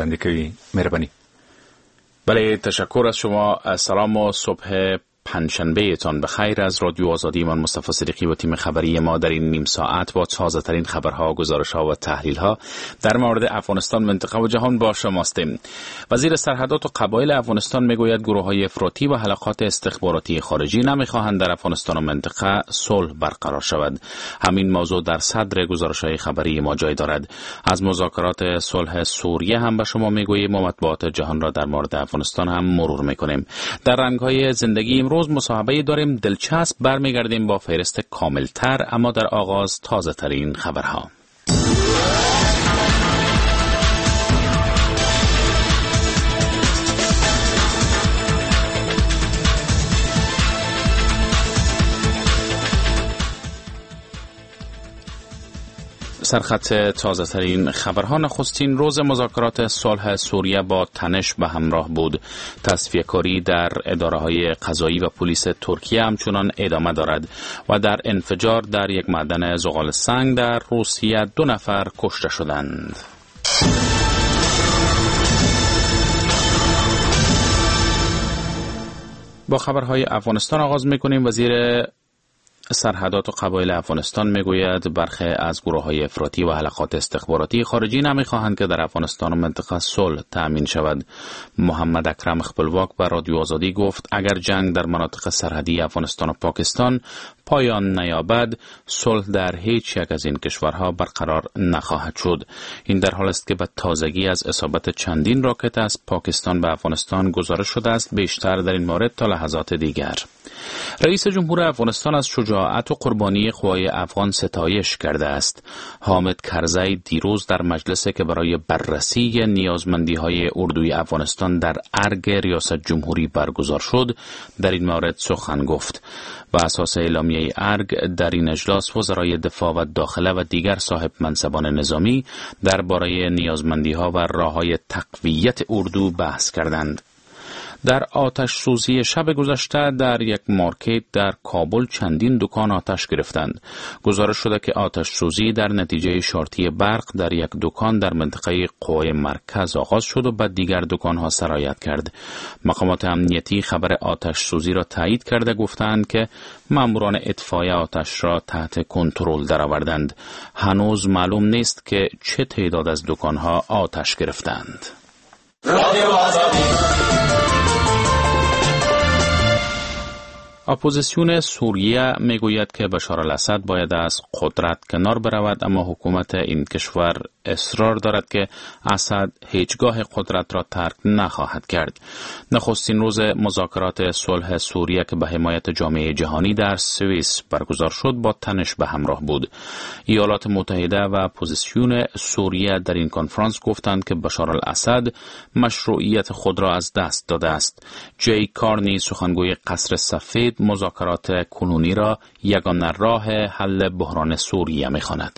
وړاندې کوي. مهرباني. بله، تشکر از شما. سلام و صبح پنجشنبه تان بخیر از رادیو آزادی. من مصطفی صدیقی و تیم خبری ما در این نیم ساعت با تازه ترین خبرها، گزارشها و تحلیلها در مورد افغانستان، منطقه و جهان با شماستیم. وزیر سرحدات و قبایل افغانستان میگوید گروه‌های افراطی و حلقات استخباراتی خارجی نمیخواهند در افغانستان و منطقه صلح برقرار شود. همین موضوع در صدر گزارش‌های خبری ما جای دارد. از مذاکرات صلح سوریه هم به شما میگوییم و مطبوعات جهان را در مورد افغانستان هم مرور میکنیم. در رنگ‌های زندگی امروز مصاحبه داریم دلچسب. برمیگردیم با فهرست کاملتر، اما در آغاز تازه ترین خبرها. سرخط تازه ترین خبرها. نخستین روز مذاکرات صلح سوریه با تنش به همراه بود. تصفیه‌کاری در اداره‌های قضایی و پلیس ترکیه همچنان ادامه دارد و در انفجار در یک معدن زغال سنگ در روسیه 2 نفر کشته شدند. با خبرهای افغانستان آغاز می‌کنیم. وزیر سرحدات و قبایل افغانستان میگوید برخی از گروه‌های افراطی و حلقات استخباراتی خارجی نمیخواهند که در افغانستان و منطقه صلح تأمین شود. محمد اکرم خپلواک به رادیو آزادی گفت اگر جنگ در مناطق سرحدی افغانستان و پاکستان پایان نیابد، صلح در هیچ یک از این کشورها برقرار نخواهد شد. این در حالی است که به تازگی از اصابت چندین راکت از پاکستان به افغانستان گزارش شده است، بیشتر در این مورد تا لحظات دیگر. رئیس جمهور افغانستان از شجاعت و قربانی قوای افغان ستایش کرده است. حامد کرزی دیروز در مجلسی که برای بررسی نیازمندی‌های اردوی افغانستان در ارگ ریاست جمهوری برگزار شد، در این مورد سخن گفت. و اساس اعلامیه ارگ در این اجلاس وزرای دفاع و داخله و دیگر صاحب منصبان نظامی درباره نیازمندی‌ها و راه‌های تقویت اردو بحث کردند. در آتش سوزی شب گذشته در یک مارکت در کابل چندین دکان آتش گرفتند. گزارش شده که آتش سوزی در نتیجه شارتی برق در یک دکان در منطقه قوه مرکز آغاز شد و بعد دیگر دکان‌ها سرایت کرد. مقامات امنیتی خبر آتش سوزی را تایید کرده گفتند که ماموران اطفائیه آتش را تحت کنترل درآوردند. هنوز معلوم نیست که چه تعداد از دکان‌ها آتش گرفتند. اپوزیسیون سوریه میگوید که بشار الاسد باید از قدرت کنار برود، اما حکومت این کشور اصرار دارد که اسد هیچگاه قدرت را ترک نخواهد کرد. نخستین روز مذاکرات صلح سوریه که به حمایت جامعه جهانی در سوئیس برگزار شد با تنش به همراه بود. ایالات متحده و اپوزیسیون سوریه در این کنفرانس گفتند که بشار الاسد مشروعیت خود را از دست داده است. جی کارنی سخنگوی قصر سفید مذاکرات کنونی را یگانه راه حل بحران سوریه می‌خواند.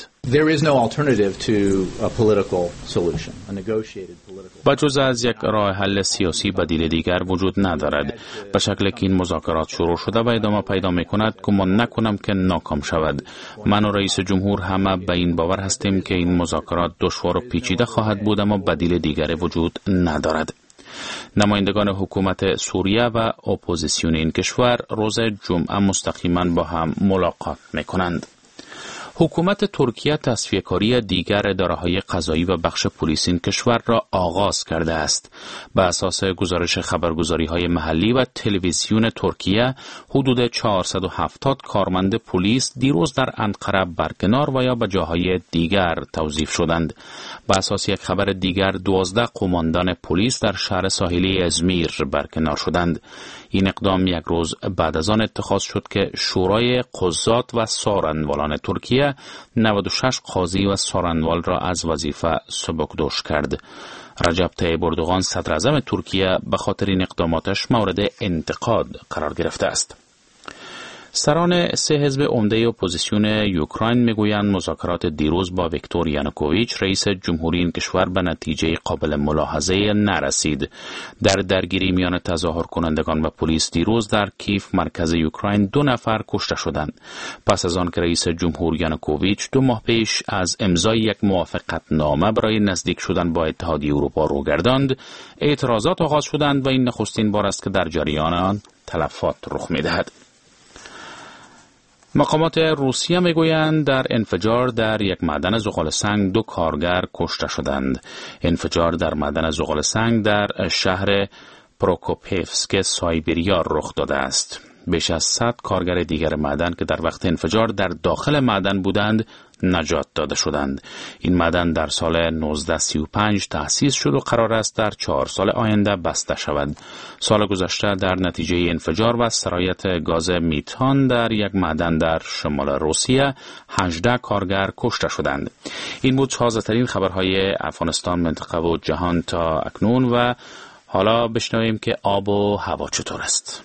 بجز از یک راه حل سیاسی بدیل دیگر وجود ندارد. به شکلی که این مذاکرات شروع شده و ادامه پیدا می‌کند، گمان نکنم که ناکام شود. من و رئیس جمهور همه به این باور هستیم که این مذاکرات دشوار و پیچیده خواهد بود، اما بدیل دیگر وجود ندارد. نمایندگان حکومت سوریه و اپوزیسیون این کشور روز جمعه مستقیما با هم ملاقات می‌کنند. حکومت ترکیه تصفیه‌کاری دیگر اداره‌های قضایی و بخش پلیس این کشور را آغاز کرده است. به اساس گزارش خبرگزاری‌های محلی و تلویزیون ترکیه، حدود 470 کارمند پلیس دیروز در انقره برکنار و یا به جاهای دیگر توظیف شدند. به اساس یک خبر دیگر 12 قماندان پلیس در شهر ساحلی ازمیر برکنار شدند. این اقدام یک روز بعد از آن اتخاذ شد که شورای قضات و سارنوالان ترکیه 96 قاضی و سارنوال را از وظیفه سبکدوش کرد. رجب طیب اردوغان صدر اعظم ترکیه به خاطر این اقداماتش مورد انتقاد قرار گرفته است. سران سه حزب عمده اپوزیسیون اوکراین میگویند مذاکرات دیروز با ویکتور یانوکوویچ رئیس جمهوری این کشور به نتیجه قابل ملاحظه نرسید. در درگیری میان تظاهر کنندگان و پلیس دیروز در کیف مرکز اوکراین 2 نفر کشته شدند. پس از آن که رئیس جمهور یانوکوویچ 2 ماه پیش از امضای یک موافقتنامه برای نزدیک شدن با اتحادیه اروپا رو گرداند، اعتراضات آغاز شدند و این نخستین بار است که در جریان آن تلفات رخ می‌دهد. مقامات روسیه میگویند در انفجار در یک معدن زغال‌سنگ 2 کارگر کشته شدند. انفجار در معدن زغال‌سنگ در شهر پروکوپیفسک سایبریا رخ داده است. بیش از 100 کارگر دیگر معدن که در وقت انفجار در داخل معدن بودند نجات داده شدند. این معدن در سال 1935 تأسیس شد و قرار است در 4 سال آینده بسته شود. سال گذشته در نتیجه انفجار و سرایت گاز میتان در یک معدن در شمال روسیه 18 کارگر کشته شدند. این بود تازه‌ترین خبرهای افغانستان، منطقه و جهان تا اکنون و حالا بشنویم که آب و هوا چطور است.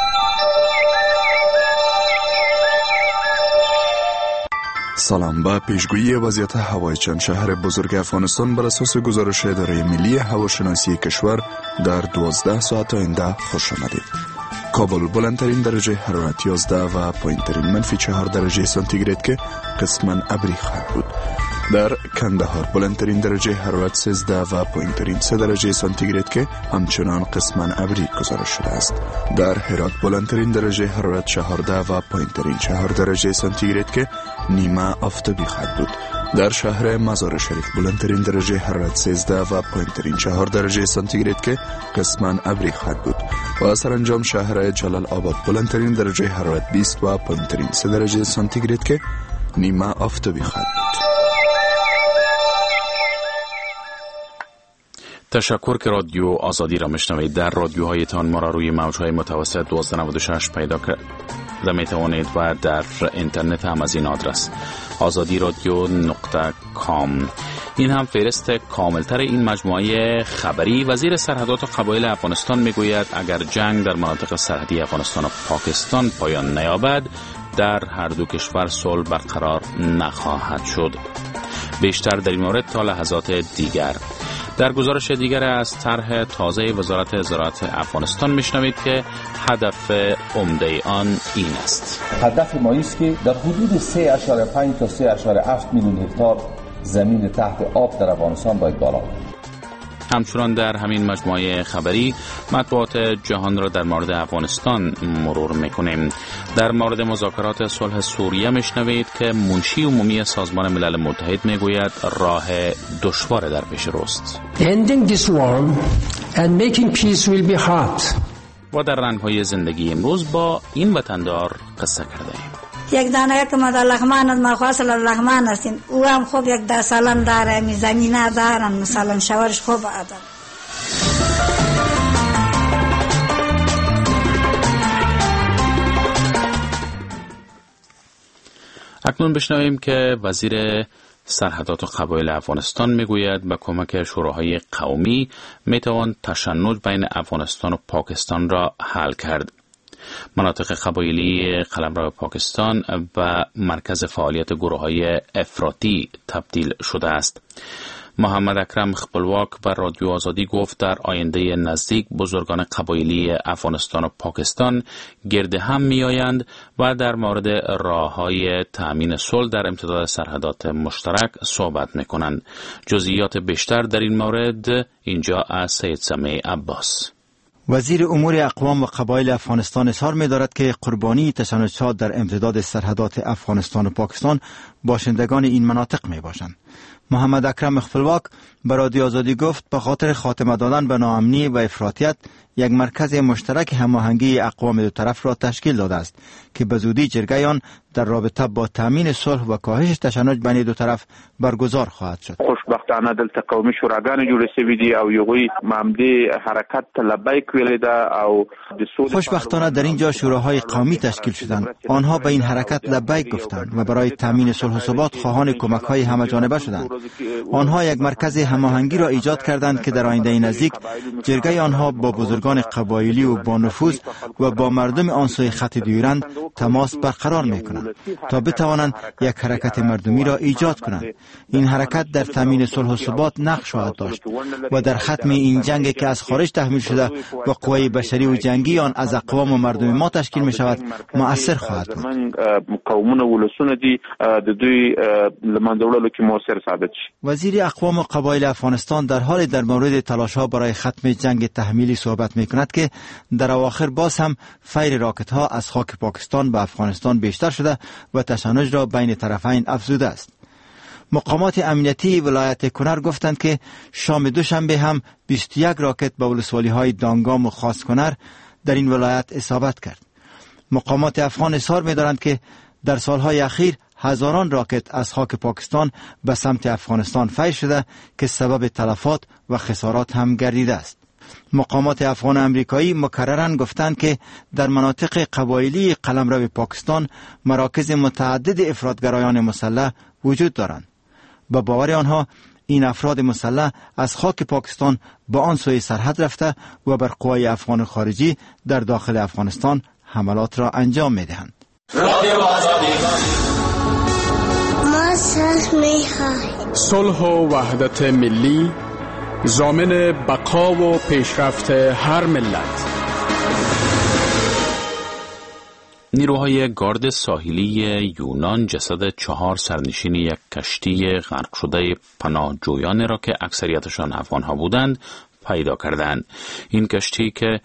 سلام. با پیشگویی وضعیت هوای چند شهر بزرگ افغانستان بر اساس گزارش اداره ملی هواشناسی کشور در 12 ساعت آینده خوش آمدید. کابل بلندترین درجه حرارت 11 و پایینترین منفی 4 درجه سانتیگراد که قسماً ابری خواهد بود. در کندهار بلندترین درجه حرارت 13 و پایینترین 3 درجه سانتیگراد که همچنان قسماً ابری گزارش شده است. در هرات بلندترین درجه حرارت 14 و پایینترین 4 درجه سانتیگراد که نیمه آفتابی خواهد بود. در شهر مزار شریف بلندترین درجه حرارت 13 و پایینترین 4 درجه سانتیگراد که قسماً ابری خواهد بود و سرانجام شهر جلال آباد بلندترین درجه حرارت 20 و پایینترین 3 درجه سانتیگراد که نیمه آفتابی خواهد بود. تشکر که رادیو آزادی را میشنوید. در رادیوهایتان ما را روی موجهای متوسط 1296 پیدا کرده میتوانید و در اینترنت هم از این آدرس azadiradio.com. این هم فهرست کاملتر این مجموعه خبری. وزیر سرحدات و قبایل افغانستان میگوید اگر جنگ در مناطق سرحدی افغانستان و پاکستان پایان نیابد در هر دو کشور صلح برقرار نخواهد شد. بیشتر در این مورد تا لحظات دیگر. در گزارش دیگر از طرح تازه وزارت زراعت افغانستان میشنوید که هدف عمده آن این است. هدف ما است که در حدود 3.5 تا 3.7 میلیون هکتار زمین تحت آب در افغانستان باید بالا ببرد. همچنان در همین مجموعه خبری مطبوعات جهان را در مورد افغانستان مرور میکنیم. در مورد مذاکرات صلح سوریه میشنوید که منشی عمومی سازمان ملل متحد میگوید راه دشوار در پیش روست. Ending this war and making peace will be hard. و در رنگ‌های زندگی امروز با این وطندار قصه کرده ایم. یک دانه که مدار لغمان از مخواصل لغمان هستیم او هم خوب یک 10 سالن داره می زمینه دارن مثلا شوارش خوب آدم. اکنون بشنویم که وزیر سرحدات و قبایل افغانستان میگوید با کمک شوراهای قومی میتوان تشنج بین افغانستان و پاکستان را حل کرد. مناطق قبایلی قلمرو پاکستان و مرکز فعالیت گروه‌های افراطی تبدیل شده است. محمد اکرم خپلواک بر رادیو آزادی گفت در آینده نزدیک بزرگان قبایلی افغانستان و پاکستان گرد هم می‌آیند و در مورد راه‌های تأمین صلح در امتداد سرحدات مشترک صحبت می‌کنند. جزئیات بیشتر در این مورد اینجا از سید سمیع عباس. وزیر امور اقوام و قبایل افغانستان اظهار می‌دارد که قربانی تشنجات در امتداد سرحدات افغانستان و پاکستان باشندگان این مناطق می‌باشند. محمد اکرم خپلواک به رادیو آزادی گفت به خاطر خاتمه دادن به ناامنی و افراطیت یک مرکز مشترک هماهنگی اقوام دو طرف را تشکیل داده است که به زودی جرگه آن در رابطه با تامین صلح و کاهش تشنج بین دو طرف برگزار خواهد شد. پښتانه دلته قومي شوراګانې جوړې شوې دي او یوغوی مامدی حرکت لبیک ویلې ده او خوشبختانه در اینجا شوراهای قومی تشکیل شدند. آنها به این حرکت لبیک گفتند و برای تامین صلح و ثبات خواهان کمک‌های همه‌جانبه شدند. آنها یک مرکز هماهنگی را ایجاد کردند که در آینده نزدیک جرگه آنها با بزرگان قبایلی و با نفوذ و با مردم آن سوی خط دیورند تماس برقرار می‌کنند تا بتوانند یک حرکت مردمی را ایجاد کنند. این حرکت در تامین صلح و ثبات نقش خواهد داشت و در ختم این جنگ که از خارج تحمیل شده و قوای بشری و جنگی آن از اقوام و مردم ما تشکیل می شود مؤثر خواهد بود. وزیر اقوام و قبایل افغانستان در حال در مورد تلاش‌ها برای ختم جنگ تحمیلی صحبت می کند که در اواخر باز هم فیر راکت ها از خاک پاکستان به افغانستان بیشتر شده و تشنج را بین طرفین افزوده است. مقامات امنیتی ولایت کنر گفتند که شام دوشنبه هم 21 راکت به ولسوالی‌های دانگام و خاص کنر در این ولایت اصابت کرد. مقامات افغان اظهار می‌دارند که در سالهای اخیر هزاران راکت از خاک پاکستان به سمت افغانستان فیر شده که سبب تلفات و خسارات هم گردیده است. مقامات افغان امریکایی مکرراً گفتند که در مناطق قبایلی قلمرو پاکستان مراکز متعدد افراطگرایان مسلح وجود دارند. به باور آنها این افراد مسلح از خاک پاکستان با آن سوی سرحد رفته و بر قوای افغان خارجی در داخل افغانستان حملات را انجام می‌دهند. صلح و وحدت ملی ضامن بقا و پیشرفت هر ملت. نیروهای گارد ساحلی یونان جسد 4 سرنشین یک کشتی غرق شده پناهجویان را که اکثریتشان افغان‌ها بودند پیدا کردند. این کشتی که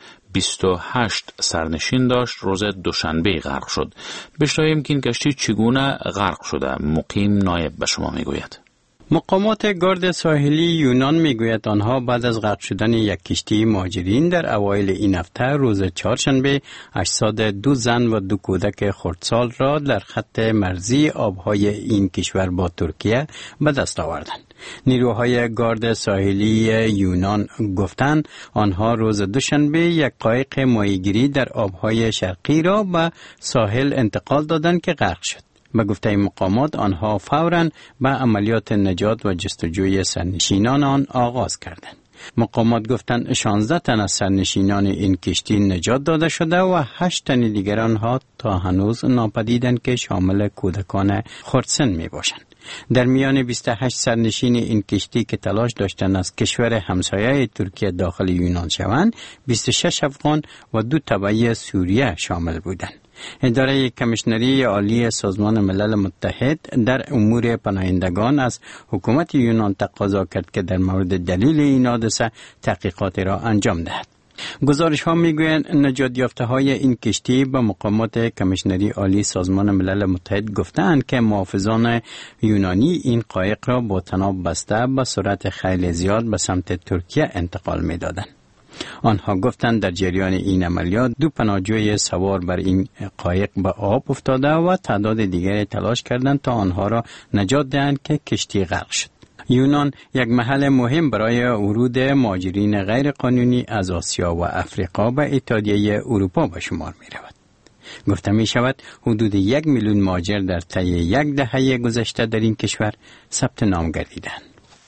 28 سرنشین داشت روز دوشنبه غرق شد. بشنویم که این کشتی چگونه غرق شده. مقیم نایب به شما میگوید. مقامات گارد ساحلی یونان میگوید آنها بعد از غرق شدن یک کشتی مهاجرین در اوایل این هفته روز چهارشنبه 82 زن و 2 کودک خردسال را در خط مرزی آبهای این کشور با ترکیه به دست آوردند. نیروهای گارد ساحلی یونان گفتند آنها روز دوشنبه یک قایق ماهیگیری در آبهای شرقی را به ساحل انتقال دادند که غرق شد. به گفته مقامات آنها فوراً به عملیات نجات و جستجوی سرنشینان آن آغاز کردند. مقامات گفتند 16 تن از سرنشینان این کشتی نجات داده شده و 8 تن دیگر آنها تا هنوز ناپدیدند که شامل کودکان خردسن می باشند. در میان 28 سرنشین این کشتی که تلاش داشتند از کشور همسایه ترکیه داخل یونان شوند، 26 افغان و 2 تبعی سوریه شامل بودند. اداره کمیشنری عالی سازمان ملل متحد در امور پناهندگان از حکومت یونان تقاضا کرد که در مورد دلیل این حادثه تحقیقات را انجام دهد. گزارش ها میگویند نجات یافته های این کشتی به مقامات کمیشنری عالی سازمان ملل متحد گفتند که محافظان یونانی این قایق را با طناب بسته به سرعت خیلی زیاد به سمت ترکیه انتقال میدادند. آنها گفتند در جریان این عملیات 2 پناهجوی سوار بر این قایق به آب افتاده و تعداد دیگری تلاش کردند تا آنها را نجات دهند که کشتی غرق شد. یونان یک محل مهم برای ورود مهاجرین غیر قانونی از آسیا و افریقا به اتحادیه اروپا به شمار می رود. گفته می شود حدود 1 میلیون مهاجر در طی 1 دهه گذشته در این کشور ثبت نام گردیدند.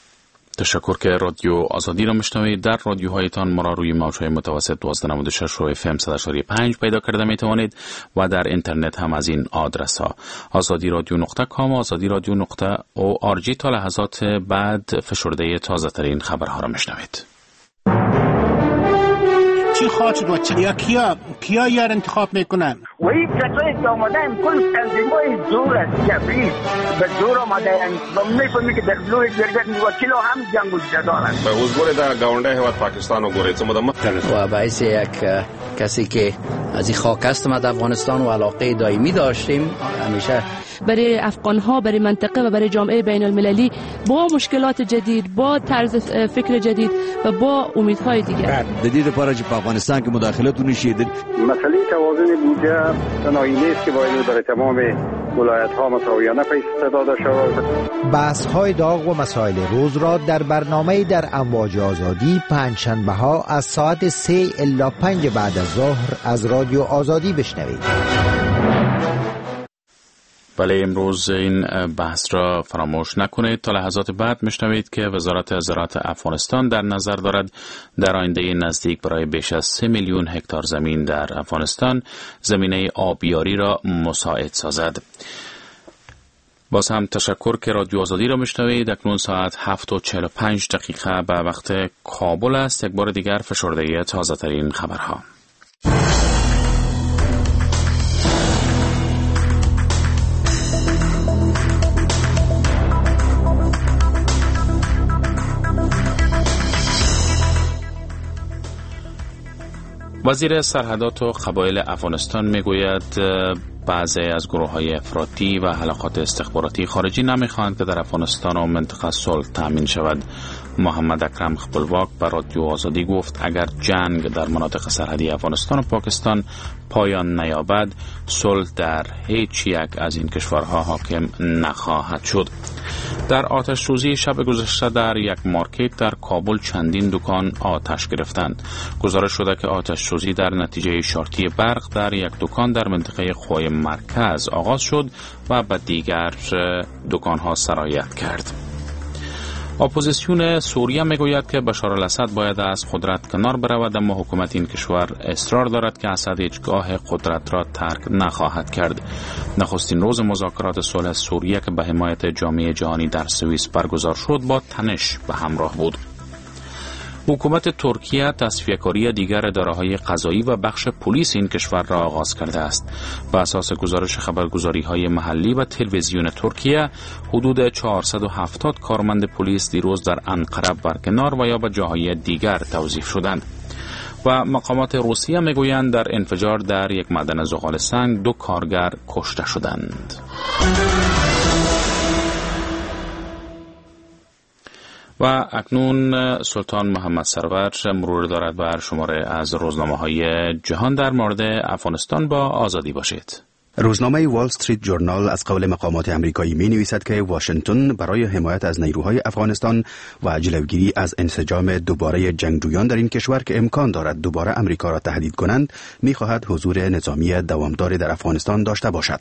تشکر که رادیو آزادی را میشنوید. در رادیوهایتان ما را روی موج‌های متوسط 1296 و FM 100.5 پیدا کرده می توانید و در اینترنت هم از این آدرس ها azadi.radio.com و azadi.radio.org. تا لحظات بعد فشرده تازه ترین خبرها را میشنوید. چی خواهد شد و چی یا کیا یار انتخاب میکنن و این کسایی که آمدن کل تنظیمای زور است جبری به زور آمدن و میفهمی که در بلوی جرگت وکیل هم جنگ و جدال است. به حضور در گاونده هواد پاکستان و گوریتم و باعث یک کسی که از این خاک است ما در افغانستان و علاقه دائمی داشتیم همیشه برای افغان‌ها، برای منطقه و برای جامعه بین المللی با مشکلات جدید، با طرز فکر جدید و با امیدهای دیگر. جدید پارچ په افغانستان کې مداخلت ونشي. مسئله توازن بودجه تنهایی نیست که باید برای تمام ولایت‌ها مساویانه پیش داده شود. بحث‌های داغ و مسائل روز را در برنامه در امواج آزادی پنجشنبه‌ها از ساعت 3 الی 5 بعد از ظهر از رادیو آزادی بشنوید. بله، امروز این بحث را فراموش نکنید. تا لحظات بعد میشنوید که وزارت زراعت افغانستان در نظر دارد در آینده نزدیک برای بیش از 3 میلیون هکتار زمین در افغانستان زمینه آبیاری را مساعد سازد. باز هم تشکر که رادیو آزادی را میشنوید. اکنون ساعت 7:45 به وقت کابل است. یک بار دیگر فشرده تازه ترین خبرها. وزیر سرحدات و قبایل افغانستان میگوید بعضی از گروه‌های افراطی و حلقات استخباراتی خارجی نمی‌خواهند که در افغانستان و منطقه صلح تأمین شود. محمد اکرم خپلواک به رادیو آزادی گفت اگر جنگ در مناطق سرحدی افغانستان و پاکستان پایان نیابد، صلح در هیچ یک از این کشورها حاکم نخواهد شد. در آتش سوزی شب گذشته در یک مارکت در کابل چندین دکان آتش گرفتند. گزارش شده که آتش سوزی در نتیجه شارتی برق در یک دکان در منطقه خوی مرکز آغاز شد و به دیگر دکانها سرایت کرد. اپوزیسیون سوریه میگوید که بشار الاسد باید از قدرت کنار برود، اما حکومت این کشور اصرار دارد که اسد هیچگاه قدرت را ترک نخواهد کرد. نخستین روز مذاکرات صلح سوریه که به حمایت جامعه جهانی در سوئیس برگزار شد با تنش به همراه بود. حکومت ترکیه تصفیه‌کاری دیگر اداره‌های قضایی و بخش پلیس این کشور را آغاز کرده است. بر اساس گزارش خبرگزاری‌های محلی و تلویزیون ترکیه، حدود 470 کارمند پلیس دیروز در انقره برکنار و یا به جاهای دیگر توظیف شدند. و مقامات روسیه میگویند در انفجار در یک معدن زغال سنگ 2 کارگر کشته شدند. و اکنون سلطان محمد سرور مرور دارد بر شماره از روزنامه‌های جهان در مورد افغانستان. با آزادی باشید. روزنامه وال استریت جورنال از قول مقامات امریکایی می نویسد که واشنگتن برای حمایت از نیروهای افغانستان و جلوگیری از انسجام دوباره جنگجویان در این کشور که امکان دارد دوباره امریکا را تهدید کنند، می خواهد حضور نظامی دوامدار در افغانستان داشته باشد.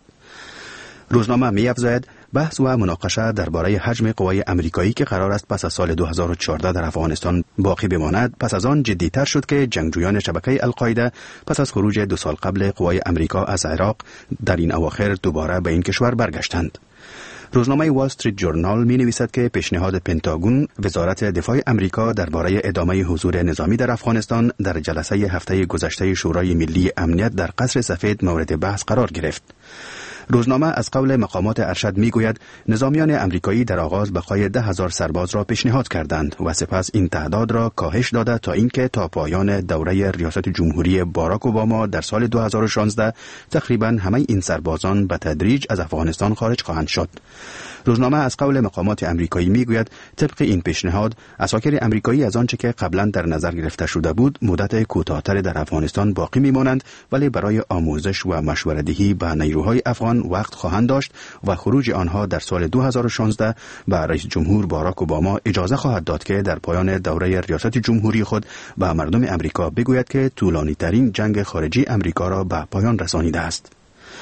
روزنامه می افزاید بحث و مناقشه درباره حجم قوای امریکایی که قرار است پس از سال 2014 در افغانستان باقی بماند پس از آن جدی‌تر شد که جنگجویان شبکه القاعده پس از خروج 2 سال قبل قوای امریکا از عراق در این اواخر دوباره به این کشور برگشتند. روزنامه وال استریت جورنال می نویسد که پیشنهاد پنتاگون وزارت دفاع امریکا درباره ادامه حضور نظامی در افغانستان در جلسه هفته گذشته شورای ملی امنیت در قصر سفید مورد بحث قرار گرفت. روزنامه از قول مقامات ارشد میگوید نظامیان امریکایی در آغاز بقای 10,000 سرباز را پیشنهاد کردند و سپس این تعداد را کاهش داده تا اینکه تا پایان دوره ریاست جمهوری باراک اوباما در سال 2016 تقریبا همه این سربازان به تدریج از افغانستان خارج خواهند شد. روزنامه از قول مقامات امریکایی میگوید طبق این پیشنهاد عساکر امریکایی از آنچه که قبلا در نظر گرفته شده بود مدت کوتاه‌تر در افغانستان باقی میمانند، ولی برای آموزش و مشوره‌دهی به نیروهای افغان وقت خواهند داشت و خروج آنها در سال 2016 به رئیس جمهور باراک اوباما اجازه خواهد داد که در پایان دوره ریاست جمهوری خود به مردم امریکا بگوید که طولانی‌ترین جنگ خارجی امریکا را به پایان رسانیده است.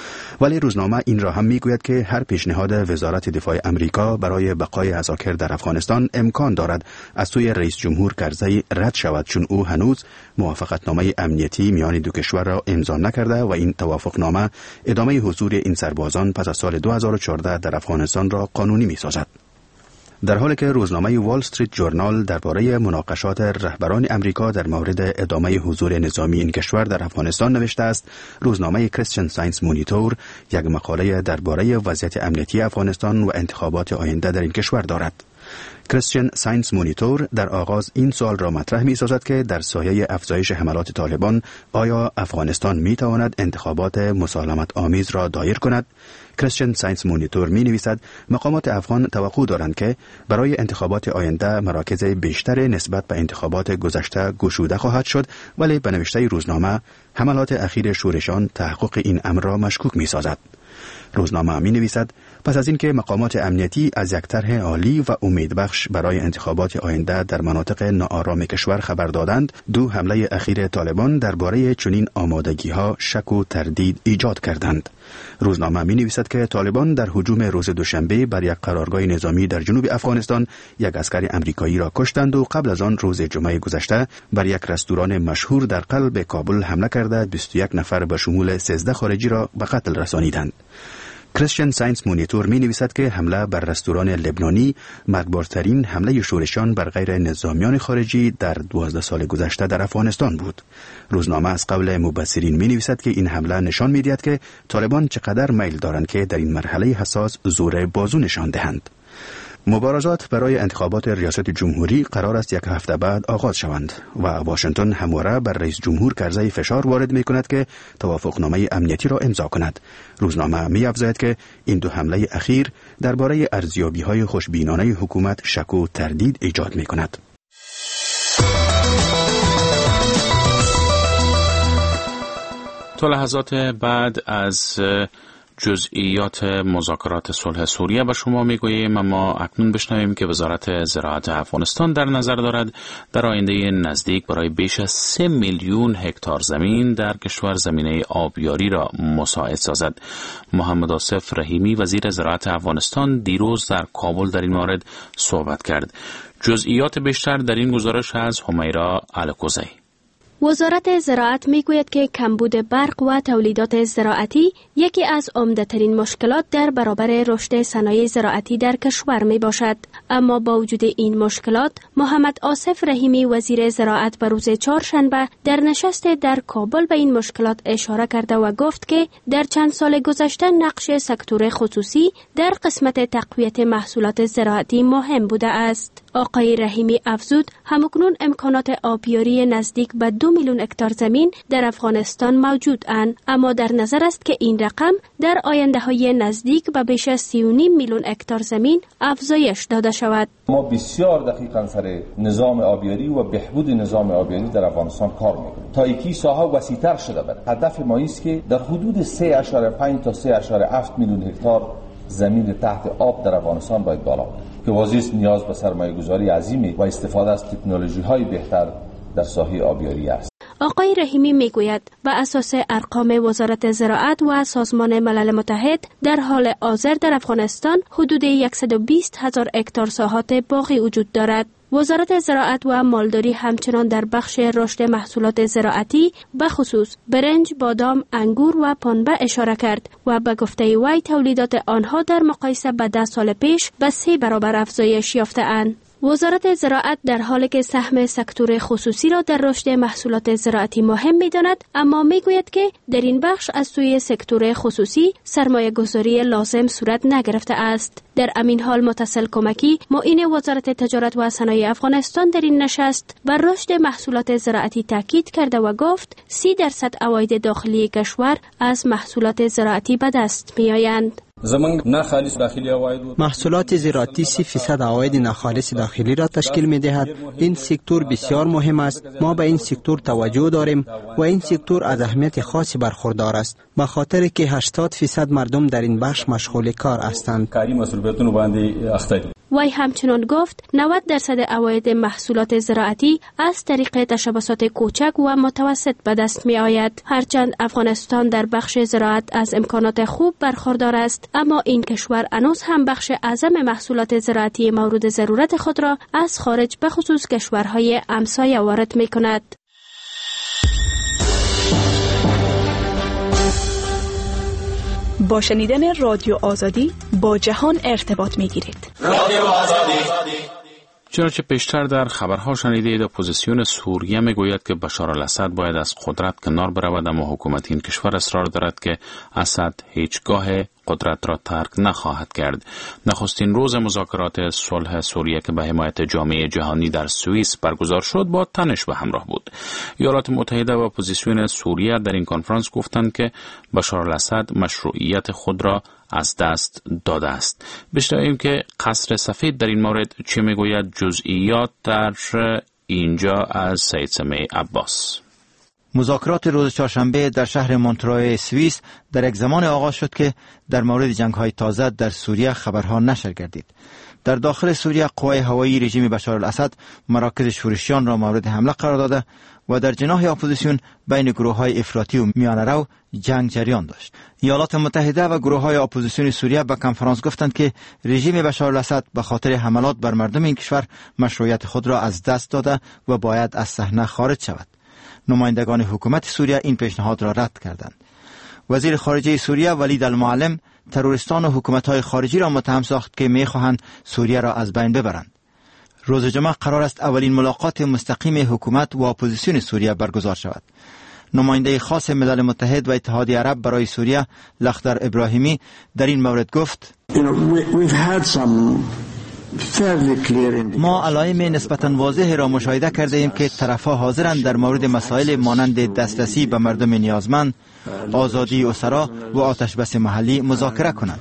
ولی روزنامه این را هم میگوید که هر پیشنهاد وزارت دفاع امریکا برای بقای عساکر در افغانستان امکان دارد از سوی رئیس جمهور کرزی رد شود، چون او هنوز موافقتنامه امنیتی میان دو کشور را امضا نکرده و این توافقنامه ادامه حضور این سربازان پس از سال 2014 در افغانستان را قانونی میسازد. در حالی که روزنامه وال استریت جورنال درباره مناقشات رهبران امریکا در مورد ادامه حضور نظامی این کشور در افغانستان نوشته است، روزنامه کریستین ساینس مونیتور یک مقاله درباره وضعیت امنیتی افغانستان و انتخابات آینده در این کشور دارد. کریستین ساینس مونیتور در آغاز این سوال را مطرح می سازد که در سایه افزایش حملات طالبان آیا افغانستان می تواند انتخابات مسالمت آمیز را دایر کند؟ کریستین ساینس مونیتور می نویسد مقامات افغان توقع دارند که برای انتخابات آینده مراکز بیشتر نسبت به انتخابات گذشته گشوده خواهد شد، ولی به نوشته روزنامه حملات اخیر شورشان تحقق این امر را مشکوک می سازد. روزنامه می نویسد پس از اینکه مقامات امنیتی از یک طرح عالی و امیدبخش برای انتخابات آینده در مناطق ناآرام کشور خبر دادند، 2 حمله اخیر طالبان درباره چنین آمادگی‌ها شک و تردید ایجاد کردند. روزنامه می نویسد که طالبان در هجوم روز دوشنبه بر یک قرارگاه نظامی در جنوب افغانستان یک عسکر امریکایی را کشتند و قبل از آن روز جمعه گذشته بر یک رستوران مشهور در قلب کابل حمله کرده 21 نفر به شمول 13 خارجی را به قتل رسانیدند. کریستین ساینس مونیتور می نویسد که حمله بر رستوران لبنانی مرگبارترین حمله شورشیان بر غیر نظامیان خارجی در 12 سال گذشته در افغانستان بود. روزنامه از قول مبصرین می نویسد که این حمله نشان می دهد که طالبان چقدر میل دارند که در این مرحله حساس زور بازو نشان دهند. مبارزات برای انتخابات ریاست جمهوری قرار است 1 هفته بعد آغاز شوند و واشنگتن همواره بر رئیس جمهور کرزی فشار وارد می کند که توافقنامه امنیتی را امضا کند. روزنامه می افزاید که این 2 حمله اخیر درباره ارزیابی‌های خوشبینانه حکومت شک و تردید ایجاد می کند. تا لحظات بعد از جزئیات مذاکرات صلح سوریه به شما میگوییم، اما اکنون بشنویم که وزارت زراعت افغانستان در نظر دارد در آینده نزدیک برای بیش از 3 میلیون هکتار زمین در کشور زمینه آبیاری را مساعد سازد. محمد آصف رحیمی وزیر زراعت افغانستان دیروز در کابل در این مورد صحبت کرد. جزئیات بیشتر در این گزارش از همیرا الکوزی. وزارت زراعت میگوید که کمبود برق و تولیدات زراعتی یکی از عمده‌ترین مشکلات در برابر رشد صنایع زراعتی در کشور می باشد. اما با وجود این مشکلات، محمد آصف رحیمی وزیر زراعت به روز چهارشنبه در نشست در کابل به این مشکلات اشاره کرده و گفت که در چند سال گذشته نقش سکتور خصوصی در قسمت تقویت محصولات زراعتی مهم بوده است. آقای رحیمی افزود همکنون امکانات آبیاری نزدیک به 2 میلیون هکتار زمین در افغانستان موجود اند، اما در نظر است که این رقم در آینده های نزدیک به بیش از 3.5 میلیون هکتار زمین افزایش داده شود. ما بسیار دقیقاً سر نظام آبیاری و بهبود نظام آبیاری در افغانستان کار میکنیم تا یکی ساحه وسیع‌تر شده بره. هدف ما است که در حدود 3.5 تا 3.7 میلیون هکتار زمین تحت آب در افغانستان باید بالا بره که واضح نیاز به سرمایه‌گذاری عظیمی و استفاده از تکنولوژی‌های بهتر در ساحه آبیاری است. آقای رحیمی میگوید بر اساس ارقام وزارت زراعت و سازمان ملل متحد در حال حاضر در افغانستان حدود 120,000 هکتار ساحات باقی وجود دارد. وزارت زراعت و مالداری همچنان در بخش رشد محصولات زراعتی به خصوص برنج، بادام، انگور و پنبه اشاره کرد و به گفته وی تولیدات آنها در مقایسه به 10 سال پیش به 3 برابر افزایش یافته اند. وزارت زراعت در حالی که سهم سکتور خصوصی را در رشد محصولات زراعتی مهم می‌داند، اما می‌گوید که در این بخش از سوی سکتور خصوصی سرمایه‌گذاری لازم صورت نگرفته است. در همین حال متصل کمکی معین وزارت تجارت و صنایع افغانستان در این نشست بر رشد محصولات زراعتی تاکید کرده و گفت 30% عواید داخلی کشور از محصولات زراعتی به دست می‌آیند. محصولات زراعتی 30% عواید ناخالص داخلی را تشکیل می دهد. این سکتور بسیار مهم است. ما به این سکتور توجه داریم و این سکتور از اهمیت خاصی برخوردار است، به خاطر که 80% مردم در این بخش مشغول کار هستند. وی همچنان گفت 90% عواید محصولات زراعتی از طریق تشبثات کوچک و متوسط به دست می آید. هرچند افغانستان در بخش زراعت از امکانات خوب برخوردار است، اما این کشور هنوز هم بخش اعظم محصولات زراعتی مورد ضرورت خود را از خارج به خصوص کشورهای همسایه وارد می کند. با شنیدن رادیو آزادی با جهان ارتباط می گیرید. رادیو آزادی. چنانچه پیشتر در خبرها شنیدید، اپوزیسیون سوریه میگوید که بشار الاسد باید از قدرت کنار برود، اما حکومت این کشور اصرار دارد که اسد هیچگاه قدرت را ترک نخواهد کرد. نخستین روز مذاکرات صلح سوریه که به حمایت جامعه جهانی در سوئیس برگزار شد با تنش به همراه بود. ایالات متحده و اپوزیسیون سوریه در این کنفرانس گفتند که بشار الاسد مشروعیت خود را از دست داده است. بشنویم که قصر سفید در این مورد چه میگوید. جزئیات در اینجا از سید سمیع عباس. مذاکرات روز چهارشنبه در شهر مونتروی سوئیس در یک زمان آغاز شد که در مورد جنگ‌های تازه در سوریه خبرها نشر گردید. در داخل سوریه قوای هوایی رژیم بشار الاسد مراکز شورشیان را مورد حمله قرار داده و در جناح اپوزیسیون بین گروه‌های افراطی و میانه‌رو جنگ جریان داشت. ایالات متحده و گروه‌های اپوزیسیون سوریه به کنفرانس گفتند که رژیم بشار الاسد به خاطر حملات بر مردم این کشور مشروعیت خود را از دست داده و باید از صحنه خارج شود. نمایندگان حکومت سوریه این پیشنهاد را رد کردند. وزیر خارجه سوریه ولید المعلم تروریستان و حکومت‌های خارجی را متهم ساخت که می‌خواهند سوریه را از بین ببرند. روز جمعه قرار است اولین ملاقات مستقیم حکومت و اپوزیسیون سوریه برگزار شود. نماینده خاص ملل متحد و اتحادیه عرب برای سوریه لخدر ابراهیمی در این مورد گفت: ما علائم نسبتاً واضح را مشاهده کرده ایم که طرف‌ها حاضرند در مورد مسائل مانند دسترسی به مردم نیازمند، آزادی اسرا و آتشبس محلی مذاکره کنند.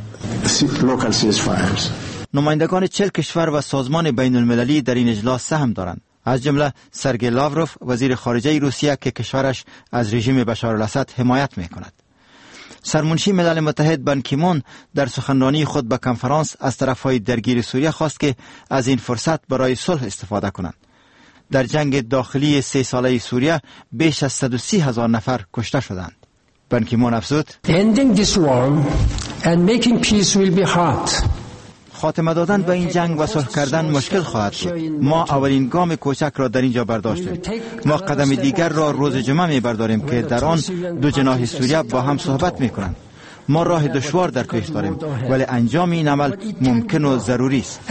نمایندگان 40 کشور و سازمان بین المللی در این اجلاس سهم دارند، از جمله سرگئی لاوروف وزیر خارجه روسیه که کشورش از رژیم بشار الاسد حمایت می‌کند. سرمنشی ملل متحد بان کی مون در سخنرانی خود به کنفرانس از طرف‌های درگیر سوریه خواست که از این فرصت برای صلح استفاده کنند. در جنگ داخلی 3 ساله سوریه بیش از 130,000 نفر کشته شدند. بان کی مون افزود: Ending this war and making peace will be hard. خاتمه دادن به این جنگ و صلح کردن مشکل خواهد بود. ما اولین گام کوچک را در اینجا برداشتیم. ما قدم دیگر را روز جمعه می برداریم که در آن دو جناح سوریه با هم صحبت می کنند. ما راه دشوار در پیش داریم ولی انجام این عمل ممکن و ضروری است.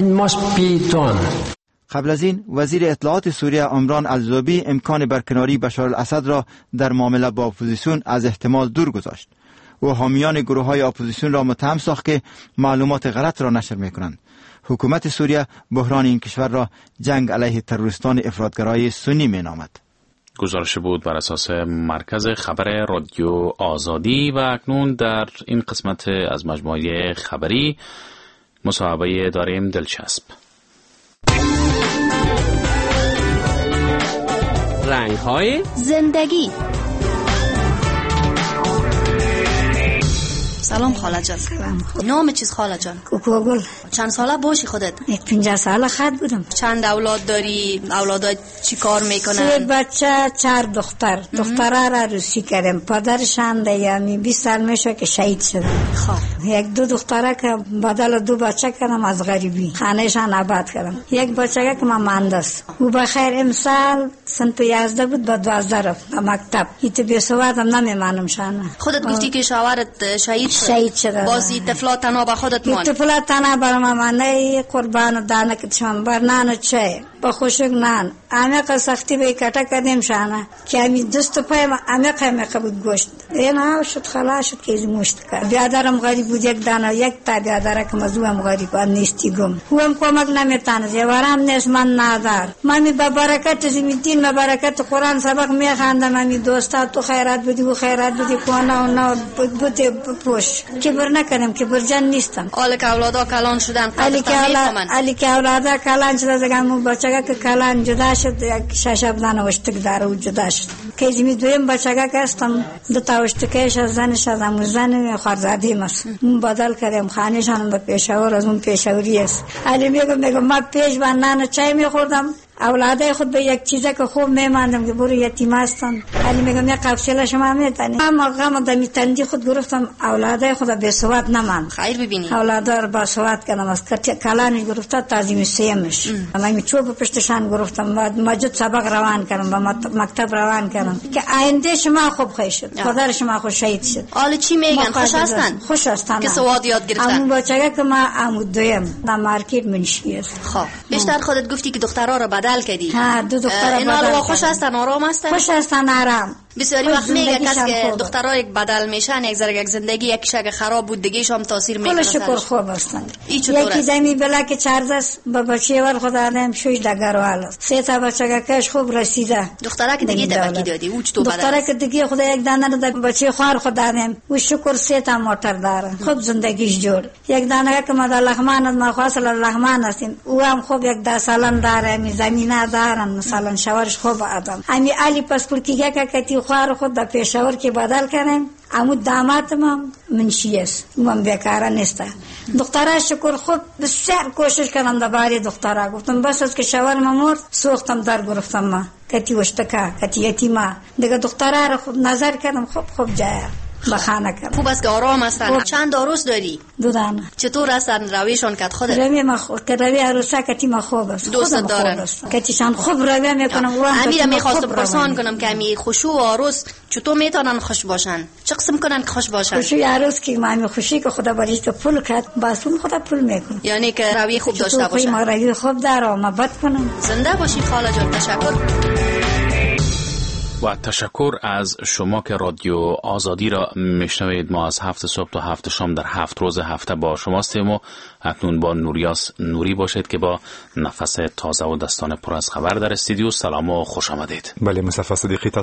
قبل از این وزیر اطلاعات سوریه عمران الزوبی امکان برکناری بشار الاسد را در معامله با اپوزیسیون از احتمال دور گذاشت. و حامیان گروه‌های اپوزیسیون را متهم ساخت که معلومات غلط را نشر می‌کنند. حکومت سوریه بحران این کشور را جنگ علیه تروریستان افراطگرای سنی می‌نامد. گزارش بود بر اساس مرکز خبر رادیو آزادی. و اکنون در این قسمت از مجموعه خبری مصاحبه داریم دلچسب. رنگ‌های زندگی. سلام خاله جان. سلام. نام چیز خاله جان؟ کوکوگل. چند ساله باشی خودت؟ 50 ساله خود بودم. چند اولاد داری؟ اولادات چی کار میکنن؟ 3 بچه 4 دختر. دخترها را روسی کردم. پدرشان دیگه 20 سال میشه که شهید شد. خب 1-2 دختره که بدل 2 بچه کردم از غریبی. خانهشان آباد کردم. 1 بچه که من مانده است. او بخیر امسال سنت 11 بود با 12 رفت مکتب. ایت به سوادم نمیمانم شانه. خودت گفتی که شوهرت شهید شده. بازی طفلات تنها با خودت مان. طفلات تنها برام مانه قربان دانه که شام برنانو چه با خوشک نان عمیق سختی به کټه کردیم شانه که می دست پای عمیق بود گوشت اینا شد خلاص شد که مشت کرد. بیادرم غریب بود 1 دانه 1 تا بیادر که مزوم غریب نیستی گم هم کمک نمیتونه جوارم نیست من ندار من به برکت زمین به برکت قرآن سبق میخوندم من دوستا تو خیرات بودی و خیرات بودی کوانا و نه بود پوش کبر نکردم کبر جن نیستم. حالا که اولادا کلان شدن علی که اولادا کلان شده زگم بچگا که کلان جدا شد 6 دانه وشتک داره و جدا شد که زمین دویم بچگا که هستم 2 تا وشتکش از زنش از همون زن خارزادی مست بدل کردم خانهشان به پیشاور از اون پیشاوری است. علی میگم ما پیش با نان چای میخوردم اولادای خود به یک چیزی که خوب میماندم که برو یتیم هستن. علی میگم یک قفسه شما میتونی اما غم دمی تندی خود گرفتم اولادای خود به سواد نمان خیر ببینی اولادا رو با سواد کردم از کلانی گرفته تعظیم سیمش من چوب پشتشان گرفتم بعد مسجد سبق روان کردم با مکتب روان کردم که آینده شما خوب خیش شد پدر شما خوش شهید شد. حالا چی میگن خوش هستن که سواد یاد گرفتن همون بچگی که ما عمودویم در مارکت منشی است. خب بیشتر خودت گفتی که دخترها رو بدل کردی. ها 2 دختر اینا رو خوش هستن آرام هستن؟ خوش هستن آرام بسیاری وقت میگه کسی که دخترها یک بدل میشن، یک ذره یک زندگی یکیش اگه خراب بود دیگه‌ش هم تاثیر میکنه. کل شکر خوب هستند. یکی زمین بلا که 14 با بچه ور خدا آدم شوش دگروال است. 3 تا بچه کش خوب رسیده. دخترها که دیگه تبکی دادی او چطور بدل؟ دخترها که دیگه خدا یک دانه د بچه خوار خدا آدم او شکر 3 تا موتر داره. خوب زندگیش جور. یک دانه که مد لغمان ما خاصل لغمان هستیم. او هم خوب یک 10 سالن داره، می زمینه دارن مثلا شوهرش خوب آدم. امی علی پاسپورت که کتی خوار خود در پیشاور که بدل کنیم. امو دامادم منشی است، من بیکاره نیست. دخترها شکر خوب بسیار کوشش کردم درباره دخترها. گفتم بس از که شوهر مرد سوختم در گرفتم ما کتی وشتکا کتی یتیما دیگه دخترها را خوب نظر کردم خوب جای بخانه کردم. خوب است که آرام هستن. چند عروس داری؟ 2 دانه. چطور هستن رویشون کت خودت؟ روی ما که روی عروسا کتی ما خوب است. دوست دارن. کتیشان خوب روی میکنم. امیر میخواست پرسان کنم که امی خوشو و عروس چطور میتونن خوش باشن؟ چه قسم کنن که خوش باشن؟ خوشی عروس که ما خوشی که خدا بریش که پول کرد باسون خدا پول میکنه. یعنی که روی خوب داشته باشن. ما روی خوب داره ما بد کنم. زنده باشی خاله جان. تشکر. و تشکر از شما که رادیو آزادی را میشنوید. ما از 7 صبح تا 7 شام در 7 روز هفته با شما هستیم و اکنون با نوریاس نوری باشید که با نفس تازه و دستان پر از خبر در استودیو. سلام و خوش آمدید. بله مصطفی صدیقی